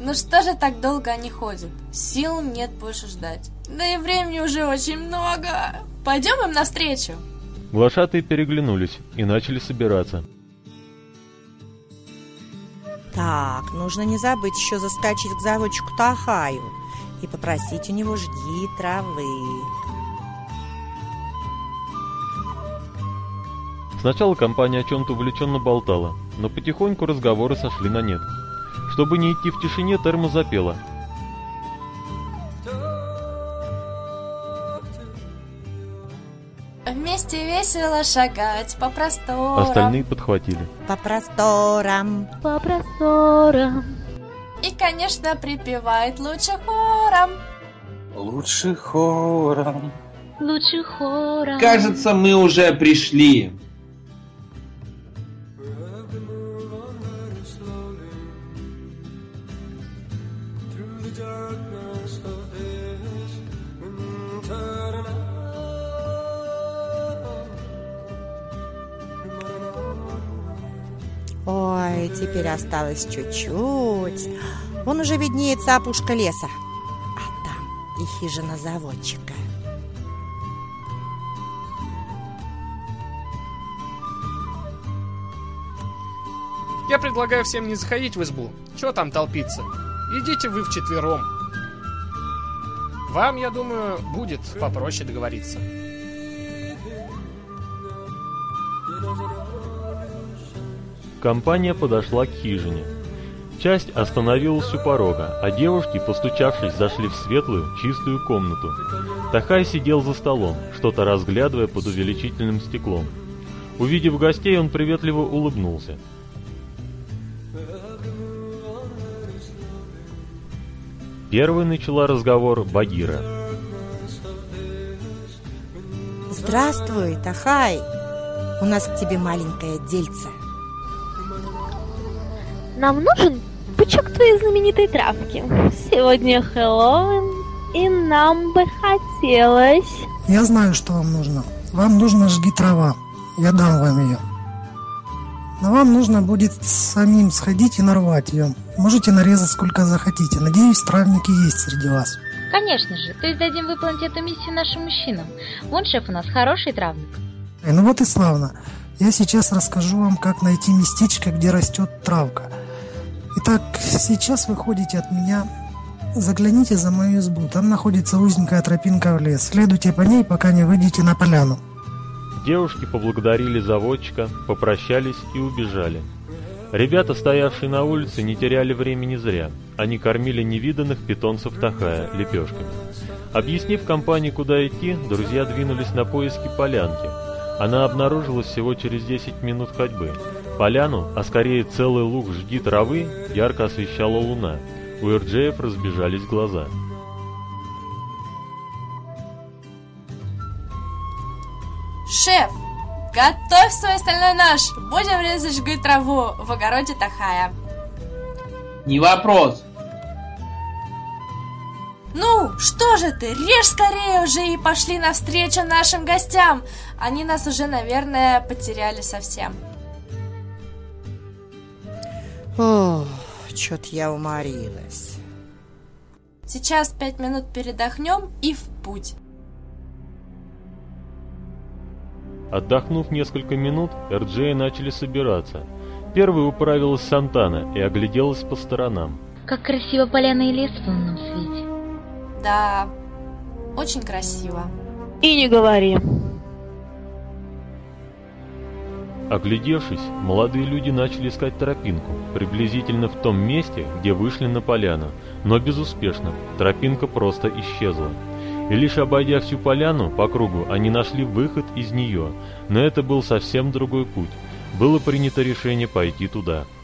Ну что же так долго они ходят? Сил нет больше ждать. Да и времени уже очень много. Пойдем им навстречу. Глашатые переглянулись и начали собираться. Так, нужно не забыть еще заскочить к заводчику Тахаю и попросить у него жги травы. Сначала компания о чем-то увлеченно болтала, но потихоньку разговоры сошли на нет. Чтобы не идти в тишине, Терма запела. Вместе весело шагать по просторам. Остальные подхватили. По просторам. По просторам. И, конечно, припевает лучше хором. Лучше хором. Лучше хором. Кажется, мы уже пришли. Ой, теперь осталось чуть-чуть. Вон уже виднеется опушка леса. А там и хижина заводчика. Я предлагаю всем не заходить в избу. Чего там толпиться? Идите вы вчетвером. Вам, я думаю, будет попроще договориться. Компания подошла к хижине. Часть остановилась у порога, а девушки, постучавшись, зашли в светлую, чистую комнату. Тахай сидел за столом, что-то разглядывая под увеличительным стеклом. Увидев гостей, он приветливо улыбнулся. Первой начала разговор Багира. Здравствуй, Тахай. У нас к тебе маленькое дельце. Нам нужен пучок твоей знаменитой травки. Сегодня Хэллоуин, и нам бы хотелось... Я знаю, что вам нужно. Вам нужно жги трава. Я дам вам ее. Но вам нужно будет самим сходить и нарвать ее. Можете нарезать сколько захотите. Надеюсь, травники есть среди вас. Конечно же. То есть дадим выполнить эту миссию нашим мужчинам. Вон шеф у нас хороший травник. Ну вот и славно. Я сейчас расскажу вам, как найти местечко, где растет травка. Итак, сейчас вы ходите от меня. Загляните за мою избу. Там находится узенькая тропинка в лес. Следуйте по ней, пока не выйдете на поляну. Девушки поблагодарили заводчика, попрощались и убежали. Ребята, стоявшие на улице, не теряли времени зря. Они кормили невиданных питомцев Тахая лепешками. Объяснив компании, куда идти, друзья двинулись на поиски полянки. Она обнаружилась всего через 10 минут ходьбы. Поляну, а скорее целый луг жги травы, ярко освещала луна. У Эрджеев разбежались глаза. Шеф, готовь свой стальной нож. Будем резать жги траву в огороде Тахая. Не вопрос. Ну, что же ты, режь скорее уже и пошли навстречу нашим гостям. Они нас уже, наверное, потеряли совсем. Ох, чё-то я уморилась. Сейчас 5 минут передохнем и в путь. Отдохнув несколько минут, Эрджеи начали собираться. Первой управилась Сантана и огляделась по сторонам. Как красиво поляна и лес в лунном свете. Да, очень красиво. И не говори. Оглядевшись, молодые люди начали искать тропинку, приблизительно в том месте, где вышли на поляну, но безуспешно, тропинка просто исчезла. И лишь обойдя всю поляну по кругу, они нашли выход из нее, но это был совсем другой путь. Было принято решение пойти туда.